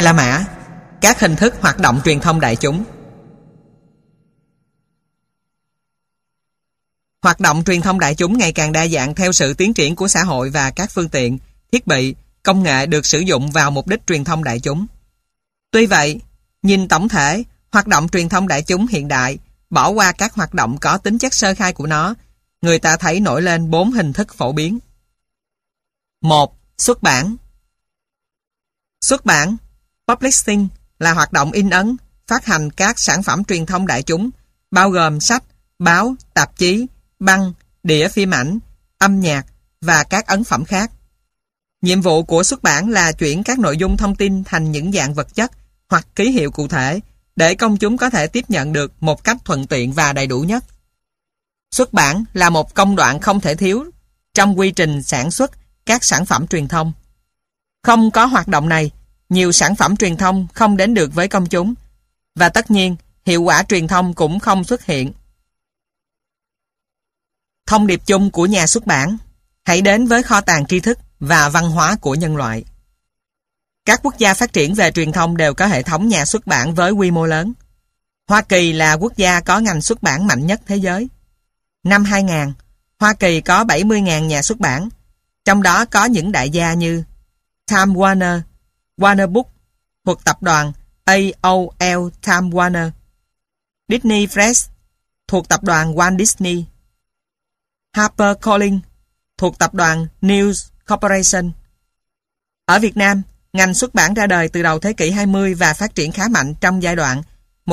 Hai La Mã. Các hình thức hoạt động truyền thông đại chúng. Hoạt động truyền thông đại chúng ngày càng đa dạng theo sự tiến triển của xã hội và các phương tiện, thiết bị, công nghệ được sử dụng vào mục đích truyền thông đại chúng. Tuy vậy, nhìn tổng thể, hoạt động truyền thông đại chúng hiện đại, bỏ qua các hoạt động có tính chất sơ khai của nó, người ta thấy nổi lên 4 hình thức phổ biến. 1. Xuất bản. Xuất bản, publishing, là hoạt động in ấn, phát hành các sản phẩm truyền thông đại chúng, bao gồm sách, báo, tạp chí, băng, đĩa phim ảnh, âm nhạc và các ấn phẩm khác. Nhiệm vụ của xuất bản là chuyển các nội dung thông tin thành những dạng vật chất hoặc ký hiệu cụ thể để công chúng có thể tiếp nhận được một cách thuận tiện và đầy đủ nhất. Xuất bản là một công đoạn không thể thiếu trong quy trình sản xuất các sản phẩm truyền thông. Không có hoạt động này, nhiều sản phẩm truyền thông không đến được với công chúng, và tất nhiên, hiệu quả truyền thông cũng không xuất hiện. Thông điệp chung của nhà xuất bản: hãy đến với kho tàng tri thức và văn hóa của nhân loại. Các quốc gia phát triển về truyền thông đều có hệ thống nhà xuất bản với quy mô lớn. Hoa Kỳ là quốc gia có ngành xuất bản mạnh nhất thế giới. Năm 2000, Hoa Kỳ có 70.000 nhà xuất bản, trong đó có những đại gia như Time Warner, Warner Books thuộc tập đoàn AOL Time Warner, Disney Press thuộc tập đoàn Walt Disney, HarperCollins thuộc tập đoàn News Corporation. Ở Việt Nam, ngành xuất bản ra đời từ đầu thế kỷ 20 và phát triển khá mạnh trong giai đoạn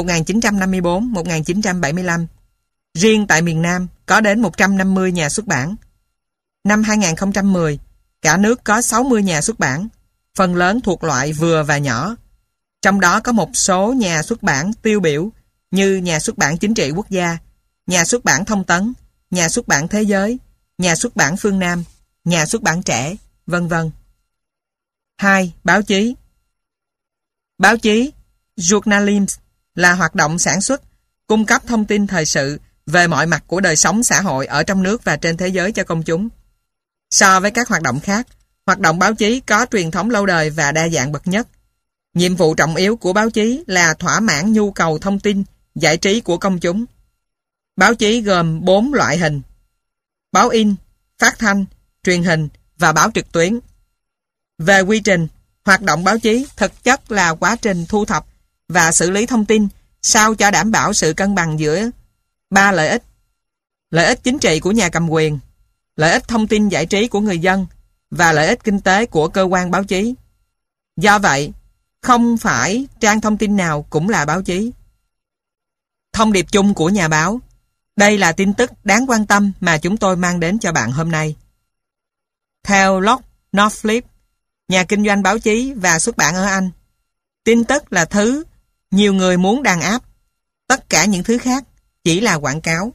1954-1975. Riêng tại miền Nam có đến 150 nhà xuất bản. Năm 2010, cả nước có 60 nhà xuất bản, phần lớn thuộc loại vừa và nhỏ. Trong đó có một số nhà xuất bản tiêu biểu như Nhà xuất bản Chính trị Quốc gia, Nhà xuất bản Thông tấn, Nhà xuất bản Thế giới, Nhà xuất bản Phương Nam, Nhà xuất bản Trẻ, vân vân. 2. Báo chí. Báo chí, journalism, là hoạt động sản xuất, cung cấp thông tin thời sự về mọi mặt của đời sống xã hội ở trong nước và trên thế giới cho công chúng. So với các hoạt động khác, hoạt động báo chí có truyền thống lâu đời và đa dạng bậc nhất. Nhiệm vụ trọng yếu của báo chí là thỏa mãn nhu cầu thông tin, giải trí của công chúng. Báo chí gồm 4 loại hình: báo in, phát thanh, truyền hình và báo trực tuyến. Về quy trình, hoạt động báo chí thực chất là quá trình thu thập và xử lý thông tin sao cho đảm bảo sự cân bằng giữa 3 lợi ích: lợi ích chính trị của nhà cầm quyền, lợi ích thông tin giải trí của người dân và lợi ích kinh tế của cơ quan báo chí. Do vậy, không phải trang thông tin nào cũng là báo chí. Thông điệp chung của nhà báo. Đây là tin tức đáng quan tâm mà chúng tôi mang đến cho bạn hôm nay. Theo Lord Northcliffe, nhà kinh doanh báo chí và xuất bản ở Anh, tin tức là thứ nhiều người muốn đàn áp. Tất cả những thứ khác chỉ là quảng cáo.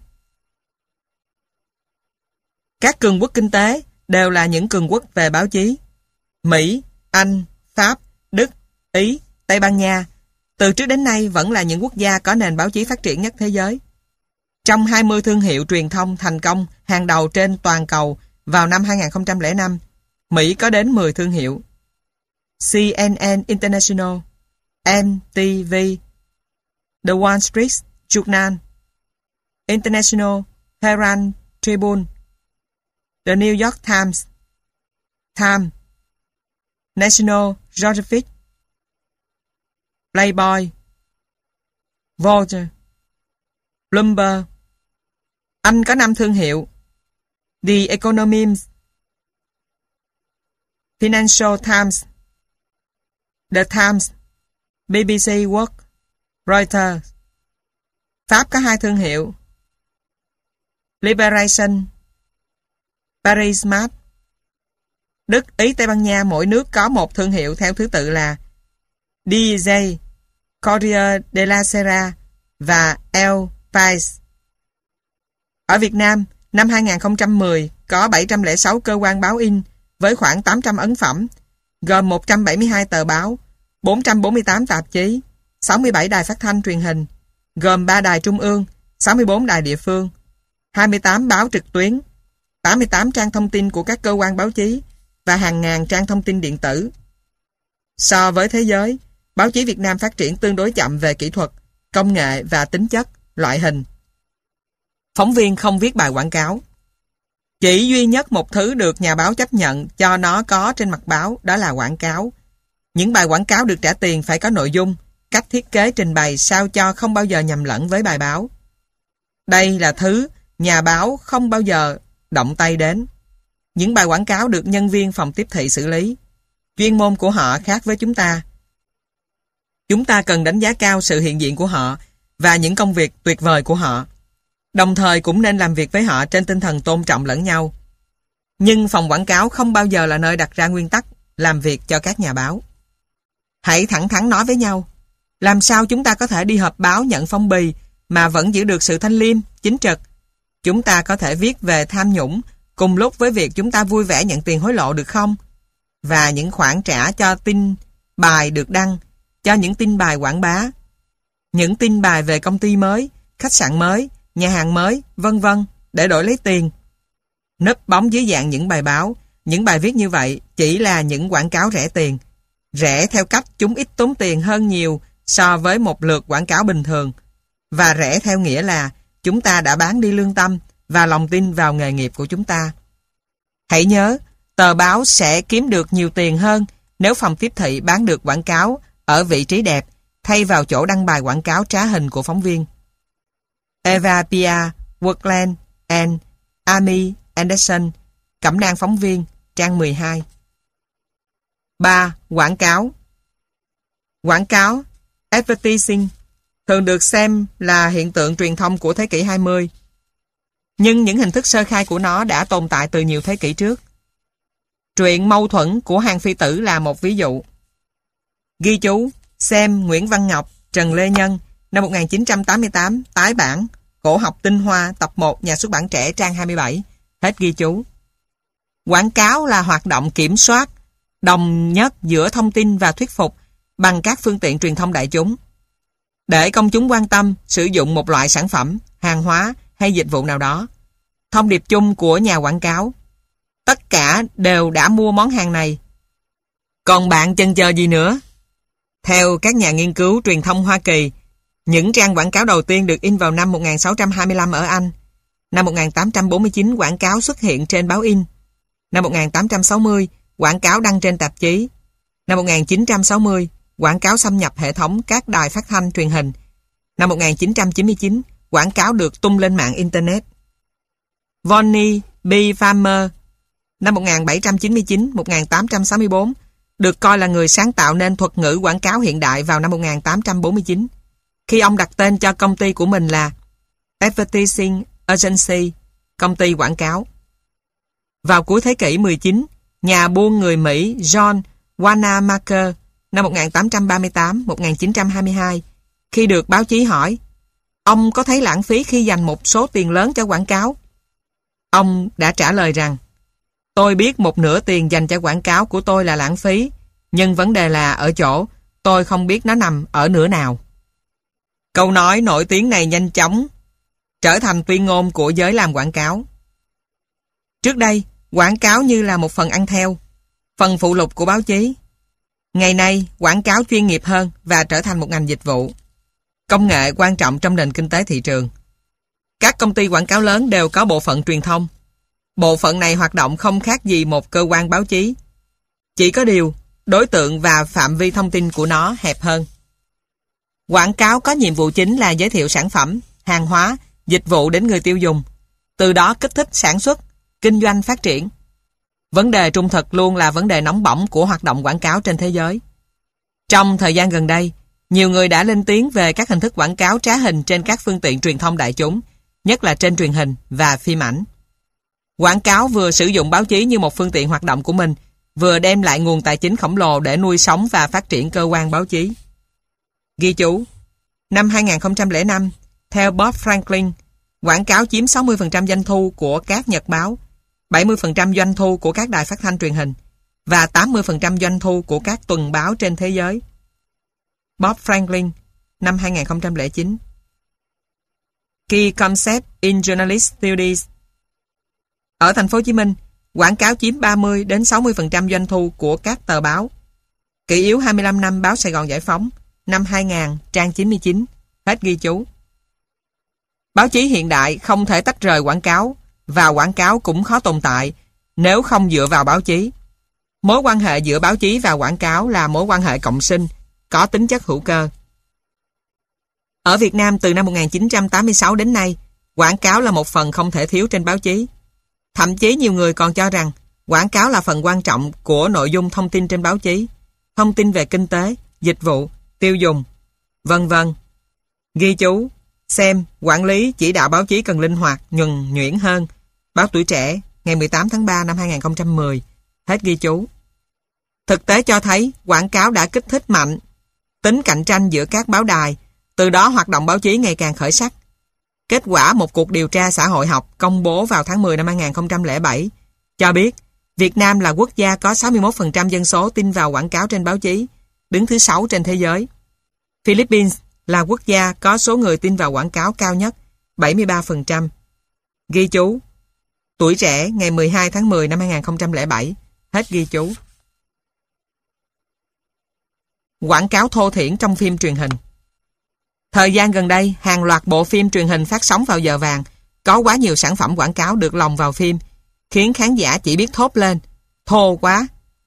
Các cường quốc kinh tế đều là những cường quốc về báo chí. Mỹ, Anh, Pháp, Đức, Ý, Tây Ban Nha từ trước đến nay vẫn là những quốc gia có nền báo chí phát triển nhất thế giới. Trong 20 thương hiệu truyền thông thành công hàng đầu trên toàn cầu vào năm 2005, Mỹ có đến 10 thương hiệu: CNN International, MTV, The Wall Street Journal, International Herald Tribune, The New York Times, Time, National Geographic, Playboy, Vogue, Bloomberg. Anh có 5 thương hiệu: The Economist, Financial Times, The Times, BBC World, Reuters. Pháp có 2 thương hiệu: Liberation, Paris Match. Đức, Ý, Tây Ban Nha mỗi nước có 1 thương hiệu theo thứ tự là DJ, Corriere della Sera và El País. Ở Việt Nam, năm 2010 có 706 cơ quan báo in với khoảng 800 ấn phẩm, gồm 172 tờ báo, 448 tạp chí, 67 đài phát thanh truyền hình, gồm 3 đài trung ương, 64 đài địa phương, 28 báo trực tuyến, 88 trang thông tin của các cơ quan báo chí và hàng ngàn trang thông tin điện tử. So với thế giới, báo chí Việt Nam phát triển tương đối chậm về kỹ thuật, công nghệ và tính chất, loại hình. Phóng viên không viết bài quảng cáo. Chỉ duy nhất một thứ được nhà báo chấp nhận cho nó có trên mặt báo, đó là quảng cáo. Những bài quảng cáo được trả tiền phải có nội dung, cách thiết kế trình bày sao cho không bao giờ nhầm lẫn với bài báo. Đây là thứ nhà báo không bao giờ động tay đến. Những bài quảng cáo được nhân viên phòng tiếp thị xử lý. Chuyên môn của họ khác với chúng ta. Chúng ta cần đánh giá cao sự hiện diện của họ và những công việc tuyệt vời của họ. Đồng thời cũng nên làm việc với họ trên tinh thần tôn trọng lẫn nhau. Nhưng phòng quảng cáo không bao giờ là nơi đặt ra nguyên tắc làm việc cho các nhà báo. Hãy thẳng thắn nói với nhau. Làm sao chúng ta có thể đi họp báo nhận phong bì mà vẫn giữ được sự thanh liêm, chính trực? Chúng ta có thể viết về tham nhũng cùng lúc với việc chúng ta vui vẻ nhận tiền hối lộ được không? Và những khoản trả cho tin bài được đăng, cho những tin bài quảng bá, những tin bài về công ty mới, khách sạn mới, nhà hàng mới, vân vân, để đổi lấy tiền. Núp bóng dưới dạng những bài báo, những bài viết như vậy chỉ là những quảng cáo rẻ tiền. Rẻ theo cách chúng ít tốn tiền hơn nhiều so với một lượt quảng cáo bình thường. Và rẻ theo nghĩa là chúng ta đã bán đi lương tâm và lòng tin vào nghề nghiệp của chúng ta. Hãy nhớ, tờ báo sẽ kiếm được nhiều tiền hơn nếu phòng tiếp thị bán được quảng cáo ở vị trí đẹp thay vào chỗ đăng bài quảng cáo trá hình của phóng viên. Eva Pia, Workland and Amy Anderson, Cẩm nang phóng viên, trang 12. 3. Quảng cáo. Quảng cáo, advertising, thường được xem là hiện tượng truyền thông của thế kỷ 20. Nhưng những hình thức sơ khai của nó đã tồn tại từ nhiều thế kỷ trước. Truyện Mâu thuẫn của Hàng Phi Tử là một ví dụ. Ghi chú, xem Nguyễn Văn Ngọc, Trần Lê Nhân, năm 1988, tái bản, Cổ học tinh hoa, tập 1, Nhà xuất bản Trẻ, trang 27. Hết ghi chú. Quảng cáo là hoạt động kiểm soát, đồng nhất giữa thông tin và thuyết phục bằng các phương tiện truyền thông đại chúng. Để công chúng quan tâm, sử dụng một loại sản phẩm, hàng hóa hay dịch vụ nào đó. Thông điệp chung của nhà quảng cáo: tất cả đều đã mua món hàng này. Còn bạn chần chờ gì nữa? Theo các nhà nghiên cứu truyền thông Hoa Kỳ, những trang quảng cáo đầu tiên được in vào năm 1625 ở Anh. Năm 1849, quảng cáo xuất hiện trên báo in. Năm 1860, quảng cáo đăng trên tạp chí. Năm 1960, quảng cáo xâm nhập hệ thống các đài phát thanh truyền hình. Năm 1999, quảng cáo được tung lên mạng Internet. Vonnie B. Farmer, năm 1799-1864, được coi là người sáng tạo nên thuật ngữ quảng cáo hiện đại vào năm 1849, khi ông đặt tên cho công ty của mình là Advertising Agency, công ty quảng cáo. Vào cuối thế kỷ 19, nhà buôn người Mỹ John Wanamaker, năm 1838-1922, khi được báo chí hỏi, ông có thấy lãng phí khi dành một số tiền lớn cho quảng cáo? Ông đã trả lời rằng, tôi biết một nửa tiền dành cho quảng cáo của tôi là lãng phí, nhưng vấn đề là ở chỗ tôi không biết nó nằm ở nửa nào. Câu nói nổi tiếng này nhanh chóng trở thành tuyên ngôn của giới làm quảng cáo. Trước đây, quảng cáo như là một phần ăn theo, phần phụ lục của báo chí. Ngày nay, quảng cáo chuyên nghiệp hơn và trở thành một ngành dịch vụ. Công nghệ quan trọng trong nền kinh tế thị trường. Các công ty quảng cáo lớn đều có bộ phận truyền thông. Bộ phận này hoạt động không khác gì một cơ quan báo chí. Chỉ có điều, đối tượng và phạm vi thông tin của nó hẹp hơn. Quảng cáo có nhiệm vụ chính là giới thiệu sản phẩm, hàng hóa, dịch vụ đến người tiêu dùng, từ đó kích thích sản xuất, kinh doanh phát triển. Vấn đề trung thực luôn là vấn đề nóng bỏng của hoạt động quảng cáo trên thế giới. Trong thời gian gần đây, nhiều người đã lên tiếng về các hình thức quảng cáo trá hình trên các phương tiện truyền thông đại chúng, nhất là trên truyền hình và phim ảnh. Quảng cáo vừa sử dụng báo chí như một phương tiện hoạt động của mình, vừa đem lại nguồn tài chính khổng lồ để nuôi sống và phát triển cơ quan báo chí. Ghi chú, năm 2005, theo Bob Franklin, quảng cáo chiếm 60% doanh thu của các nhật báo, 70% doanh thu của các đài phát thanh truyền hình và 80% doanh thu của các tuần báo trên thế giới. Bob Franklin, năm 2009. Key Concept in Journalist Studies. Ở thành phố Hồ Chí Minh, quảng cáo chiếm 30 đến 60% doanh thu của các tờ báo. Kỷ yếu 25 năm báo Sài Gòn Giải Phóng, năm 2000, trang 99, hết ghi chú. Báo chí hiện đại không thể tách rời quảng cáo, và quảng cáo cũng khó tồn tại nếu không dựa vào báo chí. Mối quan hệ giữa báo chí và quảng cáo là mối quan hệ cộng sinh, có tính chất hữu cơ. Ở Việt Nam từ năm 1986 đến nay, quảng cáo là một phần không thể thiếu trên báo chí. Thậm chí nhiều người còn cho rằng quảng cáo là phần quan trọng của nội dung thông tin trên báo chí, thông tin về kinh tế, dịch vụ, tiêu dùng, vân vân. Ghi chú, xem, quản lý, chỉ đạo báo chí cần linh hoạt, nhuần nhuyễn hơn. Báo Tuổi Trẻ, ngày 18 tháng 3 năm 2010, hết ghi chú. Thực tế cho thấy quảng cáo đã kích thích mạnh tính cạnh tranh giữa các báo đài, từ đó hoạt động báo chí ngày càng khởi sắc. Kết quả một cuộc điều tra xã hội học công bố vào tháng 10 năm 2007 cho biết Việt Nam là quốc gia có 61% dân số tin vào quảng cáo trên báo chí, đứng thứ 6 trên thế giới. Philippines là quốc gia có số người tin vào quảng cáo cao nhất, 73%. Ghi chú, Tuổi Trẻ ngày 12 tháng 10 năm 2007, hết ghi chú. Quảng cáo thô thiển trong phim truyền hình. Thời gian gần đây, hàng loạt bộ phim truyền hình phát sóng vào giờ vàng, có quá nhiều sản phẩm quảng cáo được lồng vào phim, khiến khán giả chỉ biết thốt lên, thô quá.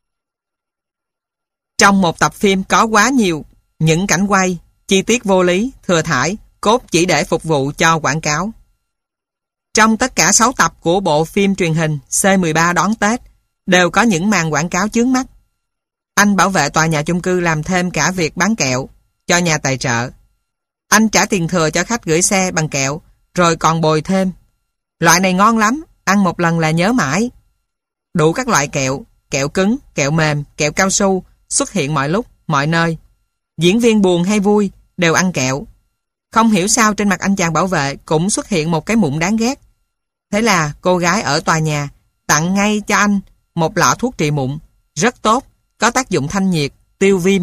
Trong một tập phim có quá nhiều những cảnh quay, chi tiết vô lý, thừa thãi, cốt chỉ để phục vụ cho quảng cáo. Trong tất cả 6 tập của bộ phim truyền hình C13 đón Tết, đều có những màn quảng cáo chướng mắt. Anh bảo vệ tòa nhà chung cư làm thêm cả việc bán kẹo cho nhà tài trợ. Anh trả tiền thừa cho khách gửi xe bằng kẹo, rồi còn bồi thêm. Loại này ngon lắm, ăn một lần là nhớ mãi. Đủ các loại kẹo, kẹo cứng, kẹo mềm, kẹo cao su xuất hiện mọi lúc, mọi nơi. Diễn viên buồn hay vui đều ăn kẹo. Không hiểu sao trên mặt anh chàng bảo vệ cũng xuất hiện một cái mụn đáng ghét. Thế là cô gái ở tòa nhà tặng ngay cho anh một lọ thuốc trị mụn, rất tốt, có tác dụng thanh nhiệt, tiêu viêm.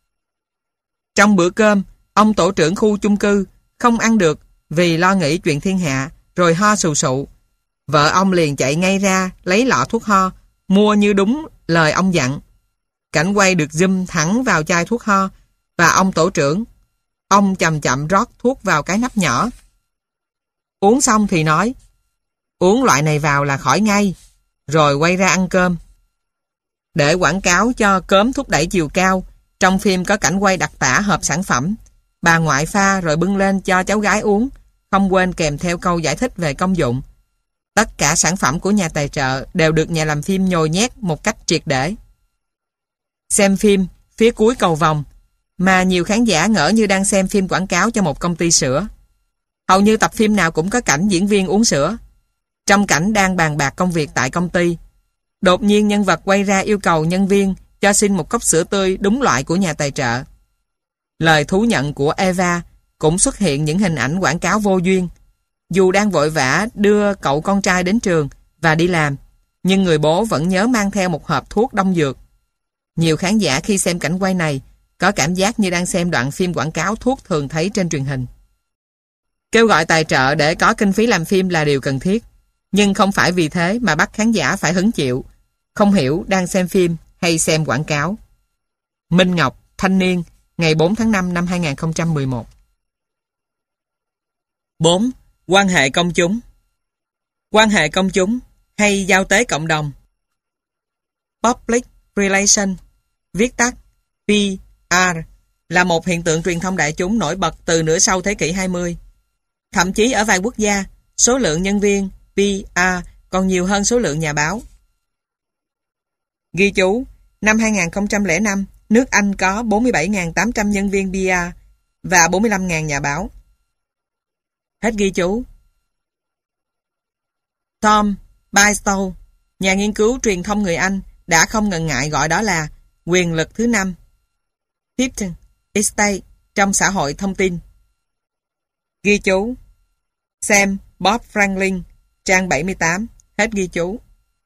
Trong bữa cơm, ông tổ trưởng khu chung cư không ăn được vì lo nghĩ chuyện thiên hạ, rồi ho sù sụ. Vợ ông liền chạy ngay ra lấy lọ thuốc ho, mua như đúng lời ông dặn. Cảnh quay được zoom thẳng vào chai thuốc ho, và ông tổ trưởng. Ông chậm chậm rót thuốc vào cái nắp nhỏ. Uống xong thì nói, uống loại này vào là khỏi ngay, rồi quay ra ăn cơm. Để quảng cáo cho cớm thúc đẩy chiều cao, trong phim có cảnh quay đặc tả hộp sản phẩm. Bà ngoại pha rồi bưng lên cho cháu gái uống, không quên kèm theo câu giải thích về công dụng. Tất cả sản phẩm của nhà tài trợ đều được nhà làm phim nhồi nhét một cách triệt để. Xem phim phía cuối cầu vồng, mà nhiều khán giả ngỡ như đang xem phim quảng cáo cho một công ty sữa. Hầu như tập phim nào cũng có cảnh diễn viên uống sữa. Trong cảnh đang bàn bạc công việc tại công ty, đột nhiên nhân vật quay ra yêu cầu nhân viên cho xin một cốc sữa tươi đúng loại của nhà tài trợ. Lời thú nhận của Eva cũng xuất hiện những hình ảnh quảng cáo vô duyên. Dù đang vội vã đưa cậu con trai đến trường và đi làm, nhưng người bố vẫn nhớ mang theo một hộp thuốc đông dược. Nhiều khán giả khi xem cảnh quay này có cảm giác như đang xem đoạn phim quảng cáo thuốc thường thấy trên truyền hình. Kêu gọi tài trợ để có kinh phí làm phim là điều cần thiết, nhưng không phải vì thế mà bắt khán giả phải hứng chịu, không hiểu đang xem phim hay xem quảng cáo. Minh Ngọc, Thanh Niên, ngày 4 tháng 5 năm 2011. 4. Quan hệ công chúng. Quan hệ công chúng hay giao tế cộng đồng. Public Relation, viết tắt PR, là một hiện tượng truyền thông đại chúng nổi bật từ nửa sau thế kỷ 20. Thậm chí ở vài quốc gia, số lượng nhân viên PR còn nhiều hơn số lượng nhà báo. Ghi chú, năm 2005, nước Anh có 47.800 nhân viên PR và 45.000 nhà báo. Hết ghi chú. Tom Baistow, nhà nghiên cứu truyền thông người Anh, đã không ngần ngại gọi đó là quyền lực thứ 5, Fifth Estate, trong xã hội thông tin. Ghi chú. Xem Bob Franklin, trang 78, hết ghi chú.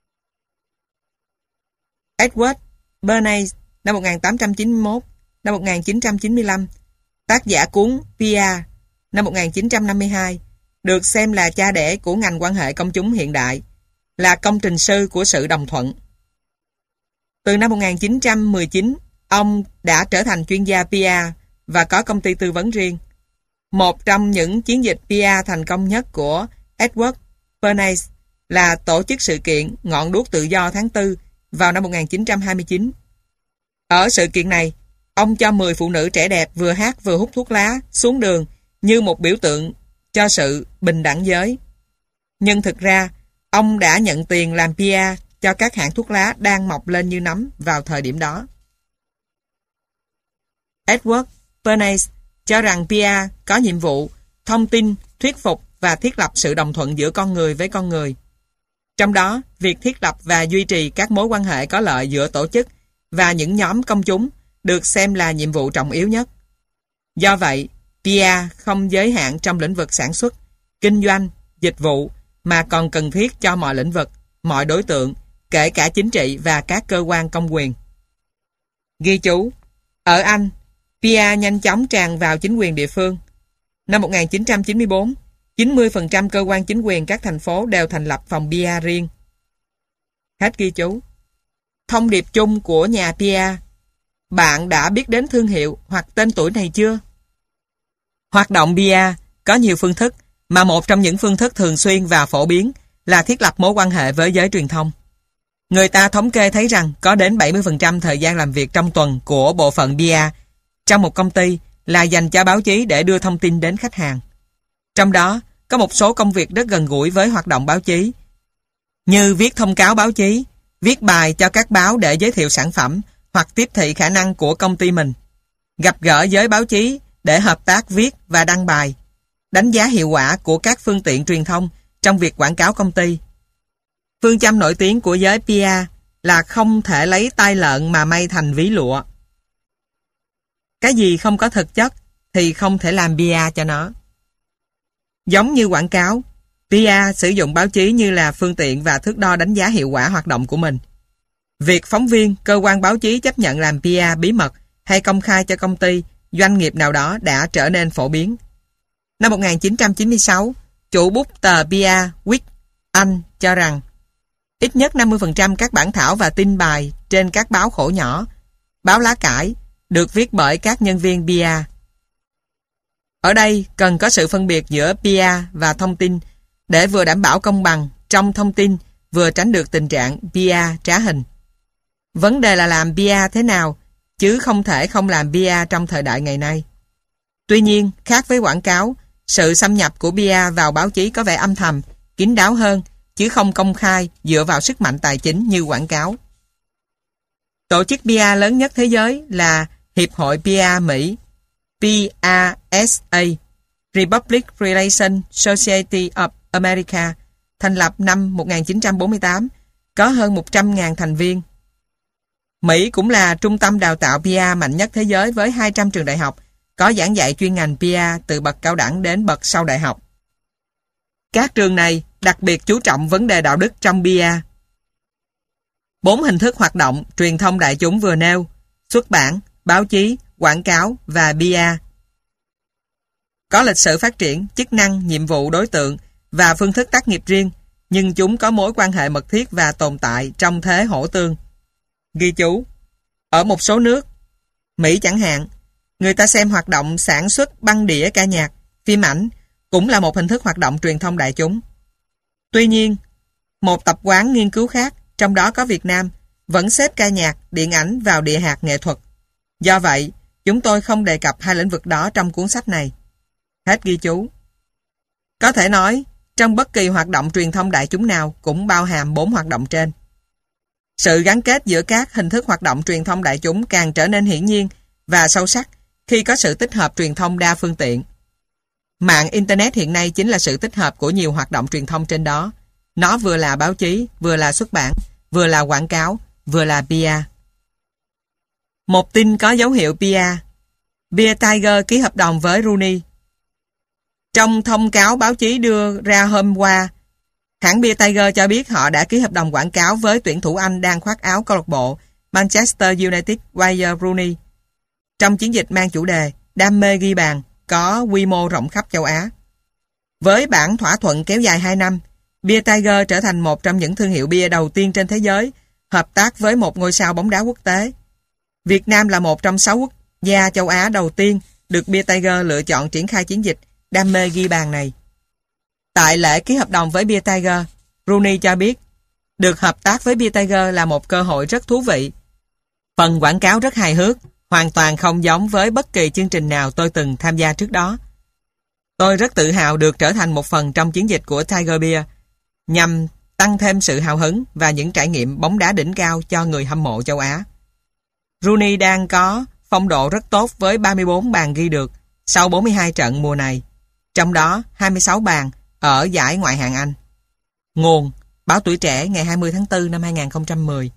Edward Bernays, năm 1891, năm 1995, tác giả cuốn PR, năm 1952, được xem là cha đẻ của ngành quan hệ công chúng hiện đại, là công trình sư của sự đồng thuận. Từ năm 1919, ông đã trở thành chuyên gia PR và có công ty tư vấn riêng. Một trong những chiến dịch PR thành công nhất của Edward Bernays là tổ chức sự kiện Ngọn đuốc tự do tháng 4 vào năm 1929. Ở sự kiện này, ông cho 10 phụ nữ trẻ đẹp vừa hát vừa hút thuốc lá xuống đường như một biểu tượng cho sự bình đẳng giới. Nhưng thực ra, ông đã nhận tiền làm PR cho các hãng thuốc lá đang mọc lên như nấm vào thời điểm đó. Edward Bernays cho rằng PR có nhiệm vụ thông tin, thuyết phục và thiết lập sự đồng thuận giữa con người với con người. Trong đó, việc thiết lập và duy trì các mối quan hệ có lợi giữa tổ chức và những nhóm công chúng được xem là nhiệm vụ trọng yếu nhất. Do vậy, PR không giới hạn trong lĩnh vực sản xuất, kinh doanh, dịch vụ mà còn cần thiết cho mọi lĩnh vực, mọi đối tượng, kể cả chính trị và các cơ quan công quyền. Ghi chú, ở Anh, PR nhanh chóng tràn vào chính quyền địa phương. Năm 1994, 90% cơ quan chính quyền các thành phố đều thành lập phòng PR riêng. Hết ghi chú. Thông điệp chung của nhà PR. Bạn đã biết đến thương hiệu hoặc tên tuổi này chưa? Hoạt động PR có nhiều phương thức, mà một trong những phương thức thường xuyên và phổ biến là thiết lập mối quan hệ với giới truyền thông. Người ta thống kê thấy rằng có đến 70% thời gian làm việc trong tuần của bộ phận PR trong một công ty là dành cho báo chí để đưa thông tin đến khách hàng. Trong đó, có một số công việc rất gần gũi với hoạt động báo chí, như viết thông cáo báo chí, viết bài cho các báo để giới thiệu sản phẩm hoặc tiếp thị khả năng của công ty mình, gặp gỡ giới báo chí để hợp tác viết và đăng bài, đánh giá hiệu quả của các phương tiện truyền thông trong việc quảng cáo công ty. Phương châm nổi tiếng của giới PR là không thể lấy tai lợn mà may thành ví lụa. Cái gì không có thực chất thì không thể làm PR cho nó. Giống như quảng cáo, PR sử dụng báo chí như là phương tiện và thước đo đánh giá hiệu quả hoạt động của mình. Việc phóng viên, cơ quan báo chí chấp nhận làm PR bí mật hay công khai cho công ty, doanh nghiệp nào đó đã trở nên phổ biến. Năm 1996, chủ bút tờ PR Week Anh cho rằng ít nhất 50% các bản thảo và tin bài trên các báo khổ nhỏ, báo lá cải được viết bởi các nhân viên PR. Ở đây cần có sự phân biệt giữa PR và thông tin để vừa đảm bảo công bằng trong thông tin, vừa tránh được tình trạng PR trá hình. Vấn đề là làm PR thế nào, chứ không thể không làm PR trong thời đại ngày nay. Tuy nhiên, khác với quảng cáo, sự xâm nhập của PR vào báo chí có vẻ âm thầm, kín đáo hơn, chứ không công khai dựa vào sức mạnh tài chính như quảng cáo. Tổ chức PR lớn nhất thế giới là Hiệp hội PR Mỹ, PRSA, Republic Relations Society of America, thành lập năm 1948, có hơn 100.000 thành viên. Mỹ cũng là trung tâm đào tạo PR mạnh nhất thế giới với 200 trường đại học, có giảng dạy chuyên ngành PR từ bậc cao đẳng đến bậc sau đại học. Các trường này đặc biệt chú trọng vấn đề đạo đức trong PR. 4 hình thức hoạt động truyền thông đại chúng vừa nêu: xuất bản, báo chí, quảng cáo và PR. Có lịch sử phát triển, chức năng, nhiệm vụ, đối tượng và phương thức tác nghiệp riêng, nhưng chúng có mối quan hệ mật thiết và tồn tại trong thế hỗ tương. Ghi chú, ở một số nước, Mỹ chẳng hạn, người ta xem hoạt động sản xuất băng đĩa ca nhạc, phim ảnh cũng là một hình thức hoạt động truyền thông đại chúng. Tuy nhiên, một tập quán nghiên cứu khác, trong đó có Việt Nam, vẫn xếp ca nhạc, điện ảnh vào địa hạt nghệ thuật. Do vậy, chúng tôi không đề cập hai lĩnh vực đó trong cuốn sách này. Hết ghi chú. Có thể nói, trong bất kỳ hoạt động truyền thông đại chúng nào cũng bao hàm 4 hoạt động trên. Sự gắn kết giữa các hình thức hoạt động truyền thông đại chúng càng trở nên hiển nhiên và sâu sắc khi có sự tích hợp truyền thông đa phương tiện. Mạng Internet hiện nay chính là sự tích hợp của nhiều hoạt động truyền thông trên đó. Nó vừa là báo chí, vừa là xuất bản, vừa là quảng cáo, vừa là PR. Một tin có dấu hiệu PR. Beer Tiger ký hợp đồng với Rooney. Trong thông cáo báo chí đưa ra hôm qua, hãng Beer Tiger cho biết họ đã ký hợp đồng quảng cáo với tuyển thủ Anh đang khoác áo câu lạc bộ Manchester United Wayne Rooney trong chiến dịch mang chủ đề Đam mê ghi bàn có quy mô rộng khắp châu Á. Với bản thỏa thuận kéo dài 2 năm, Beer Tiger trở thành một trong những thương hiệu bia đầu tiên trên thế giới hợp tác với một ngôi sao bóng đá quốc tế. Việt Nam là một trong 6 quốc gia châu Á đầu tiên được Beer Tiger lựa chọn triển khai chiến dịch đam mê ghi bàn này. Tại lễ ký hợp đồng với Beer Tiger, Rooney cho biết được hợp tác với Beer Tiger là một cơ hội rất thú vị. Phần quảng cáo rất hài hước, hoàn toàn không giống với bất kỳ chương trình nào tôi từng tham gia trước đó. Tôi rất tự hào được trở thành một phần trong chiến dịch của Tiger Beer nhằm tăng thêm sự hào hứng và những trải nghiệm bóng đá đỉnh cao cho người hâm mộ châu Á. Rooney đang có phong độ rất tốt với 34 bàn ghi được sau 42 trận mùa này, trong đó 26 bàn ở giải Ngoại hạng Anh. Nguồn: Báo Tuổi Trẻ ngày 20 tháng 4 năm 2010.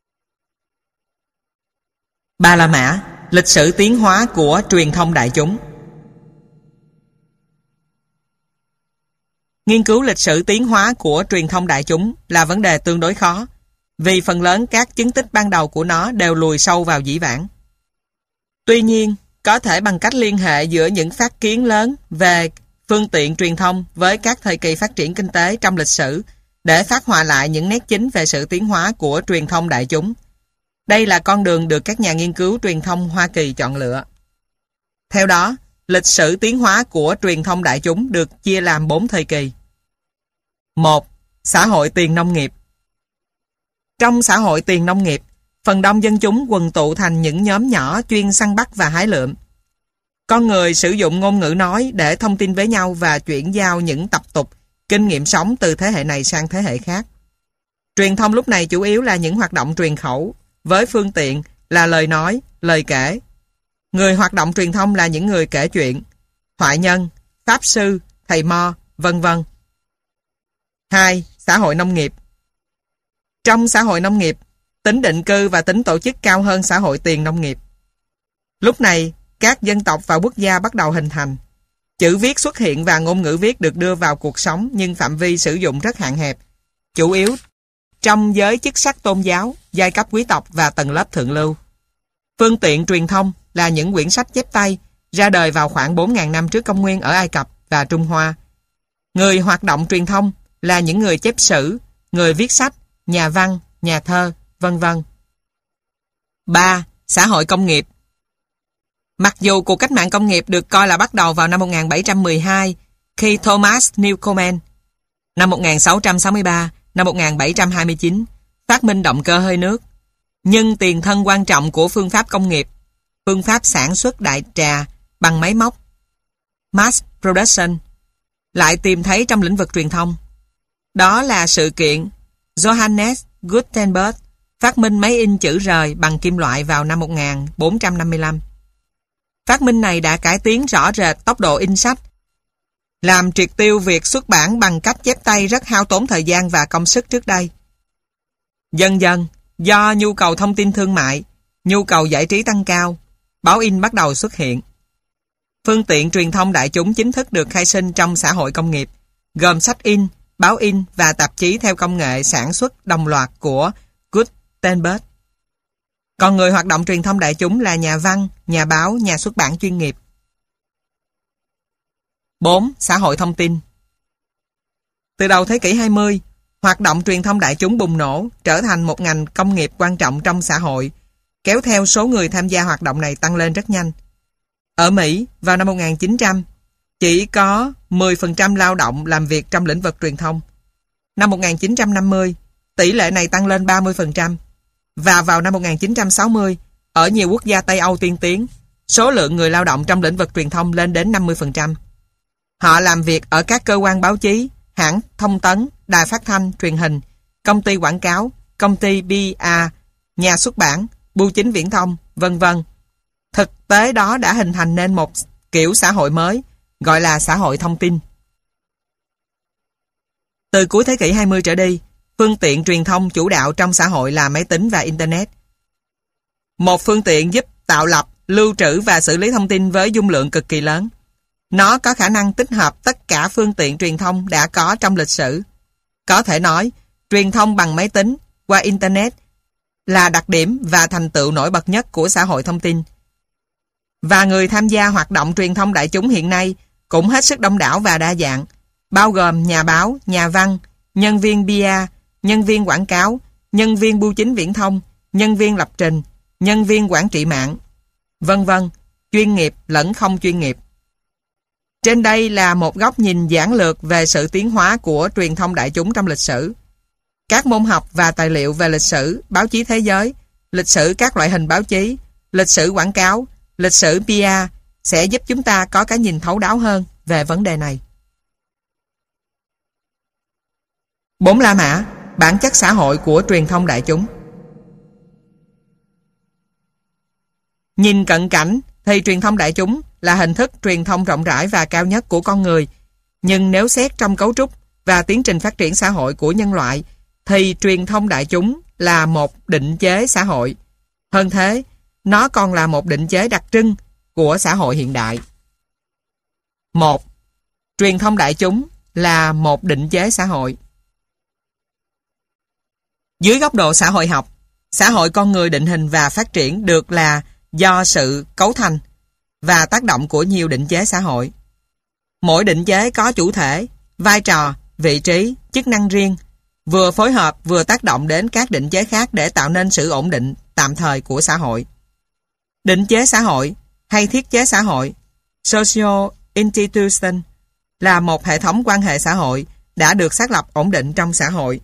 Ba La Mã, lịch sử tiến hóa của truyền thông đại chúng. Nghiên cứu lịch sử tiến hóa của truyền thông đại chúng là vấn đề tương đối khó, vì phần lớn các chứng tích ban đầu của nó đều lùi sâu vào dĩ vãng. Tuy nhiên, có thể bằng cách liên hệ giữa những phát kiến lớn về phương tiện truyền thông với các thời kỳ phát triển kinh tế trong lịch sử để phát họa lại những nét chính về sự tiến hóa của truyền thông đại chúng. Đây là con đường được các nhà nghiên cứu truyền thông Hoa Kỳ chọn lựa. Theo đó, lịch sử tiến hóa của truyền thông đại chúng được chia làm 4 thời kỳ. 1. Xã hội tiền nông nghiệp. Trong xã hội tiền nông nghiệp, phần đông dân chúng quần tụ thành những nhóm nhỏ chuyên săn bắt và hái lượm. Con người sử dụng ngôn ngữ nói để thông tin với nhau và chuyển giao những tập tục, kinh nghiệm sống từ thế hệ này sang thế hệ khác. Truyền thông lúc này chủ yếu là những hoạt động truyền khẩu, với phương tiện là lời nói, lời kể. Người hoạt động truyền thông là những người kể chuyện, thoại nhân, pháp sư, thầy mo, vân vân. 2. Xã hội nông nghiệp. Trong xã hội nông nghiệp, tính định cư và tính tổ chức cao hơn xã hội tiền nông nghiệp. Lúc này, các dân tộc và quốc gia bắt đầu hình thành. Chữ viết xuất hiện và ngôn ngữ viết được đưa vào cuộc sống, nhưng phạm vi sử dụng rất hạn hẹp, chủ yếu trong giới chức sắc tôn giáo, giai cấp quý tộc và tầng lớp thượng lưu. Phương tiện truyền thông là những quyển sách chép tay ra đời vào khoảng 4.000 năm trước công nguyên ở Ai Cập và Trung Hoa. Người hoạt động truyền thông là những người chép sử, người viết sách, nhà văn, nhà thơ, vân vân. 3. Xã hội công nghiệp. Mặc dù cuộc cách mạng công nghiệp được coi là bắt đầu vào năm 1712 khi Thomas Newcomen năm 1663, năm 1729 phát minh động cơ hơi nước, nhưng tiền thân quan trọng của phương pháp công nghiệp, phương pháp sản xuất đại trà bằng máy móc, mass production, lại tìm thấy trong lĩnh vực truyền thông. Đó là sự kiện Johannes Gutenberg phát minh máy in chữ rời bằng kim loại vào năm 1455. Phát minh này đã cải tiến rõ rệt tốc độ in sách, làm triệt tiêu việc xuất bản bằng cách chép tay rất hao tốn thời gian và công sức trước đây. Dần dần, do nhu cầu thông tin thương mại, nhu cầu giải trí tăng cao, báo in bắt đầu xuất hiện. Phương tiện truyền thông đại chúng chính thức được khai sinh trong xã hội công nghiệp, gồm sách in, báo in và tạp chí theo công nghệ sản xuất đồng loạt của Gutenberg. Còn người hoạt động truyền thông đại chúng là nhà văn, nhà báo, nhà xuất bản chuyên nghiệp. 4. Xã hội thông tin. Từ đầu thế kỷ 20, hoạt động truyền thông đại chúng bùng nổ, trở thành một ngành công nghiệp quan trọng trong xã hội, kéo theo số người tham gia hoạt động này tăng lên rất nhanh. Ở Mỹ, vào năm 1900, chỉ có 10% lao động làm việc trong lĩnh vực truyền thông. Năm 1950, tỷ lệ này tăng lên 30%. Và vào năm 1960, ở nhiều quốc gia Tây Âu tiên tiến, số lượng người lao động trong lĩnh vực truyền thông lên đến 50%. Họ làm việc ở các cơ quan báo chí, hãng thông tấn, đài phát thanh, truyền hình, công ty quảng cáo, công ty PR, nhà xuất bản, bưu chính viễn thông, vân vân. Thực tế đó đã hình thành nên một kiểu xã hội mới, gọi là xã hội thông tin. Từ cuối thế kỷ 20 trở đi, phương tiện truyền thông chủ đạo trong xã hội là máy tính và Internet. Một phương tiện giúp tạo lập, lưu trữ và xử lý thông tin với dung lượng cực kỳ lớn. Nó có khả năng tích hợp tất cả phương tiện truyền thông đã có trong lịch sử. Có thể nói, truyền thông bằng máy tính qua Internet là đặc điểm và thành tựu nổi bật nhất của xã hội thông tin. Và người tham gia hoạt động truyền thông đại chúng hiện nay cũng hết sức đông đảo và đa dạng, bao gồm nhà báo, nhà văn, nhân viên PR, nhân viên quảng cáo, nhân viên bưu chính viễn thông, nhân viên lập trình, nhân viên quản trị mạng, vân vân, chuyên nghiệp lẫn không chuyên nghiệp. Trên đây là một góc nhìn giản lược về sự tiến hóa của truyền thông đại chúng trong lịch sử. Các môn học và tài liệu về lịch sử, báo chí thế giới, lịch sử các loại hình báo chí, lịch sử quảng cáo, lịch sử PR sẽ giúp chúng ta có cái nhìn thấu đáo hơn về vấn đề này. 4 La Mã, bản chất xã hội của truyền thông đại chúng. Nhìn cận cảnh thì truyền thông đại chúng là hình thức truyền thông rộng rãi và cao nhất của con người. Nhưng nếu xét trong cấu trúc và tiến trình phát triển xã hội của nhân loại thì truyền thông đại chúng là một định chế xã hội. Hơn thế, nó còn là một định chế đặc trưng của xã hội hiện đại. 1. Truyền thông đại chúng là một định chế xã hội. Dưới góc độ xã hội học, xã hội con người định hình và phát triển được là do sự cấu thành và tác động của nhiều định chế xã hội. Mỗi định chế có chủ thể, vai trò, vị trí, chức năng riêng, vừa phối hợp vừa tác động đến các định chế khác để tạo nên sự ổn định tạm thời của xã hội. Định chế xã hội hay thiết chế xã hội, social institution, là một hệ thống quan hệ xã hội đã được xác lập ổn định trong xã hội.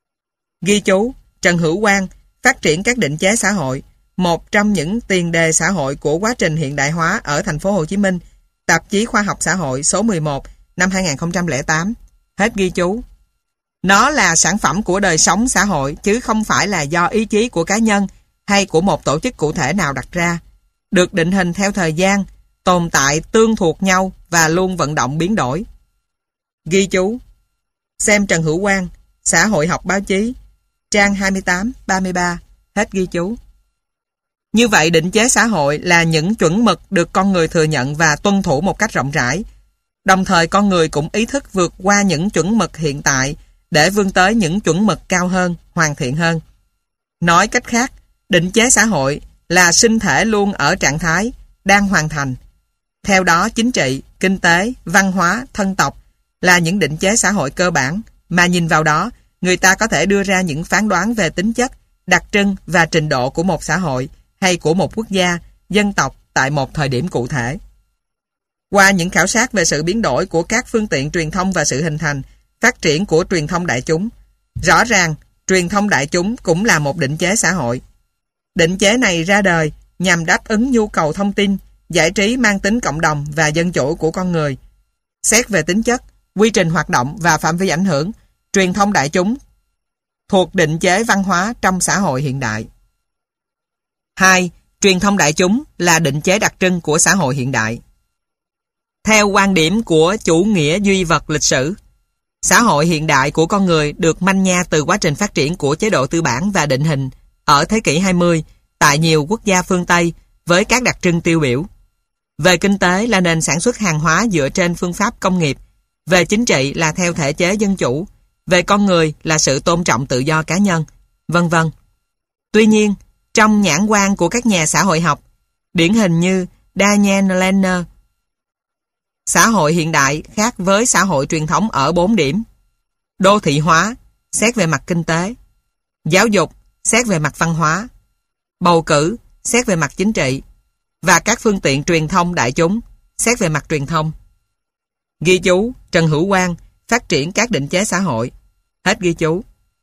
Ghi chú, Trần Hữu Quang, Phát triển các định chế xã hội, một trong những tiền đề xã hội của quá trình hiện đại hóa ở thành phố Hồ Chí Minh, tạp chí Khoa học Xã hội số 11 năm 2008. Hết ghi chú. Nó là sản phẩm của đời sống xã hội chứ không phải là do ý chí của cá nhân hay của một tổ chức cụ thể nào đặt ra, được định hình theo thời gian, tồn tại tương thuộc nhau và luôn vận động biến đổi. Ghi chú, xem Trần Hữu Quang, Xã hội học báo chí, trang 28-33, hết ghi chú. Như vậy, định chế xã hội là những chuẩn mực được con người thừa nhận và tuân thủ một cách rộng rãi. Đồng thời con người cũng ý thức vượt qua những chuẩn mực hiện tại để vươn tới những chuẩn mực cao hơn, hoàn thiện hơn. Nói cách khác, định chế xã hội là sinh thể luôn ở trạng thái đang hoàn thành. Theo đó, chính trị, kinh tế, văn hóa, thân tộc là những định chế xã hội cơ bản mà nhìn vào đó, người ta có thể đưa ra những phán đoán về tính chất, đặc trưng và trình độ của một xã hội hay của một quốc gia, dân tộc tại một thời điểm cụ thể. Qua những khảo sát về sự biến đổi của các phương tiện truyền thông và sự hình thành, phát triển của truyền thông đại chúng, rõ ràng truyền thông đại chúng cũng là một định chế xã hội. Định chế này ra đời nhằm đáp ứng nhu cầu thông tin, giải trí mang tính cộng đồng và dân chủ của con người. Xét về tính chất, quy trình hoạt động và phạm vi ảnh hưởng, truyền thông đại chúng thuộc định chế văn hóa trong xã hội hiện đại. 2. Truyền thông đại chúng là định chế đặc trưng của xã hội hiện đại. Theo quan điểm của chủ nghĩa duy vật lịch sử, xã hội hiện đại của con người được manh nha từ quá trình phát triển của chế độ tư bản và định hình ở thế kỷ 20 tại nhiều quốc gia phương Tây với các đặc trưng tiêu biểu. Về kinh tế là nền sản xuất hàng hóa dựa trên phương pháp công nghiệp, về chính trị là theo thể chế dân chủ, về con người là sự tôn trọng tự do cá nhân, vân vân. Tuy nhiên, trong nhãn quan của các nhà xã hội học, điển hình như Daniel Lerner, xã hội hiện đại khác với xã hội truyền thống ở 4 điểm. Đô thị hóa, xét về mặt kinh tế. Giáo dục, xét về mặt văn hóa. Bầu cử, xét về mặt chính trị. Và các phương tiện truyền thông đại chúng, xét về mặt truyền thông. Ghi chú, Trần Hữu Quang, Phát triển các định chế xã hội. Hết ghi chú.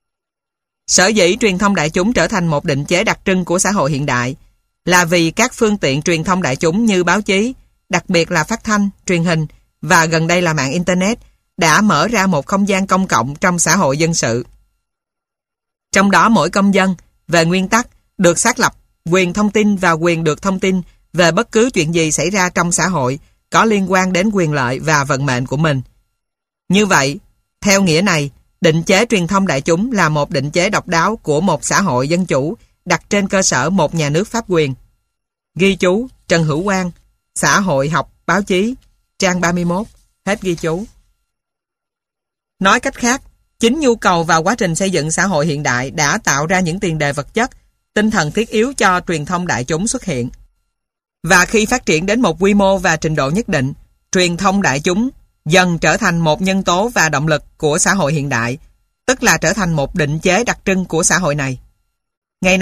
Sở dĩ truyền thông đại chúng trở thành một định chế đặc trưng của xã hội hiện đại là vì các phương tiện truyền thông đại chúng như báo chí, đặc biệt là phát thanh, truyền hình và gần đây là mạng Internet đã mở ra một không gian công cộng trong xã hội dân sự. Trong đó mỗi công dân, về nguyên tắc, được xác lập quyền thông tin và quyền được thông tin về bất cứ chuyện gì xảy ra trong xã hội có liên quan đến quyền lợi và vận mệnh của mình. Như vậy, theo nghĩa này, định chế truyền thông đại chúng là một định chế độc đáo của một xã hội dân chủ đặt trên cơ sở một nhà nước pháp quyền. Ghi chú, Trần Hữu Quang, Xã hội học báo chí, trang 31, hết ghi chú. Nói cách khác, chính nhu cầu và quá trình xây dựng xã hội hiện đại đã tạo ra những tiền đề vật chất, tinh thần thiết yếu cho truyền thông đại chúng xuất hiện. Và khi phát triển đến một quy mô và trình độ nhất định, truyền thông đại chúng dần trở thành một nhân tố và động lực của xã hội hiện đại, tức là trở thành một định chế đặc trưng của xã hội này. Ngày nay,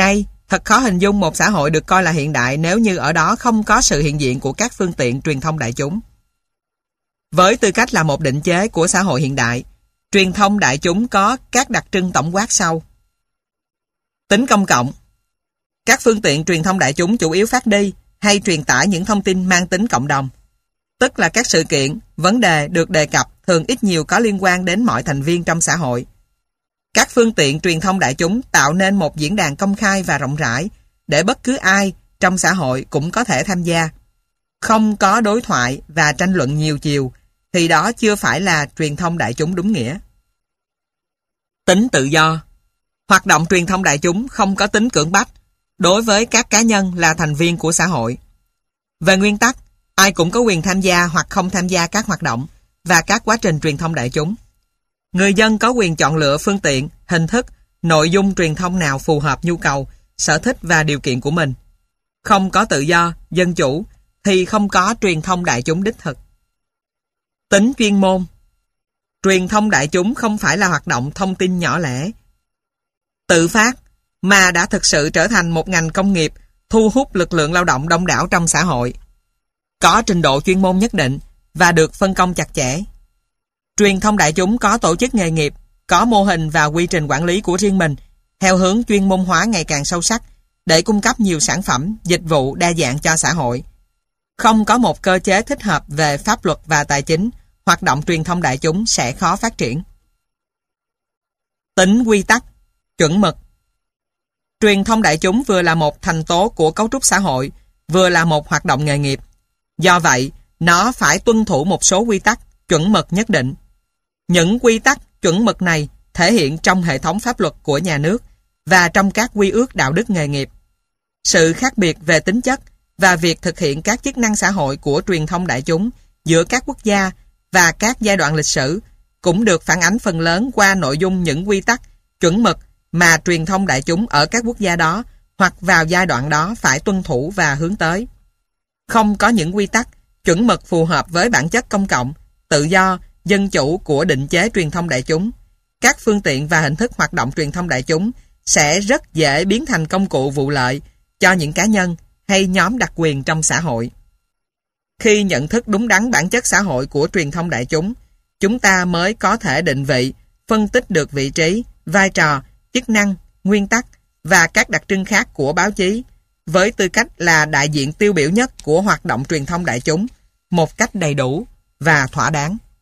Thật khó hình dung một xã hội được coi là hiện đại nếu như ở đó không có sự hiện diện của các phương tiện truyền thông đại chúng. Với tư cách là một định chế của xã hội hiện đại, truyền thông đại chúng có các đặc trưng tổng quát sau. Tính công cộng. Các phương tiện truyền thông đại chúng chủ yếu phát đi hay truyền tải những thông tin mang tính cộng đồng. Tức là các sự kiện, vấn đề được đề cập thường ít nhiều có liên quan đến mọi thành viên trong xã hội. Các phương tiện truyền thông đại chúng tạo nên một diễn đàn công khai và rộng rãi để bất cứ ai trong xã hội cũng có thể tham gia. Không có đối thoại và tranh luận nhiều chiều thì đó chưa phải là truyền thông đại chúng đúng nghĩa. Tính tự do. Hoạt động truyền thông đại chúng không có tính cưỡng bách đối với các cá nhân là thành viên của xã hội. Về nguyên tắc, ai cũng có quyền tham gia hoặc không tham gia các hoạt động và các quá trình truyền thông đại chúng. Người dân có quyền chọn lựa phương tiện, hình thức, nội dung truyền thông nào phù hợp nhu cầu, sở thích và điều kiện của mình. Không có tự do, dân chủ thì không có truyền thông đại chúng đích thực. Tính chuyên môn. Truyền thông đại chúng không phải là hoạt động thông tin nhỏ lẻ, tự phát, mà đã thực sự trở thành một ngành công nghiệp thu hút lực lượng lao động đông đảo trong xã hội. Có trình độ chuyên môn nhất định và được phân công chặt chẽ. Truyền thông đại chúng có tổ chức nghề nghiệp, có mô hình và quy trình quản lý của riêng mình, theo hướng chuyên môn hóa ngày càng sâu sắc để cung cấp nhiều sản phẩm, dịch vụ đa dạng cho xã hội. Không có một cơ chế thích hợp về pháp luật và tài chính, hoạt động truyền thông đại chúng sẽ khó phát triển. Tính quy tắc, chuẩn mực. Truyền thông đại chúng vừa là một thành tố của cấu trúc xã hội, vừa là một hoạt động nghề nghiệp. Do vậy, nó phải tuân thủ một số quy tắc, chuẩn mực nhất định. Những quy tắc, chuẩn mực này thể hiện trong hệ thống pháp luật của nhà nước và trong các quy ước đạo đức nghề nghiệp. Sự khác biệt về tính chất và việc thực hiện các chức năng xã hội của truyền thông đại chúng giữa các quốc gia và các giai đoạn lịch sử cũng được phản ánh phần lớn qua nội dung những quy tắc, chuẩn mực mà truyền thông đại chúng ở các quốc gia đó hoặc vào giai đoạn đó phải tuân thủ và hướng tới. Không có những quy tắc, chuẩn mực phù hợp với bản chất công cộng, tự do, dân chủ của định chế truyền thông đại chúng, các phương tiện và hình thức hoạt động truyền thông đại chúng sẽ rất dễ biến thành công cụ vụ lợi cho những cá nhân hay nhóm đặc quyền trong xã hội. Khi nhận thức đúng đắn bản chất xã hội của truyền thông đại chúng ta mới có thể định vị, phân tích được vị trí, vai trò, chức năng, nguyên tắc và các đặc trưng khác của báo chí với tư cách là đại diện tiêu biểu nhất của hoạt động truyền thông đại chúng một cách đầy đủ và thỏa đáng.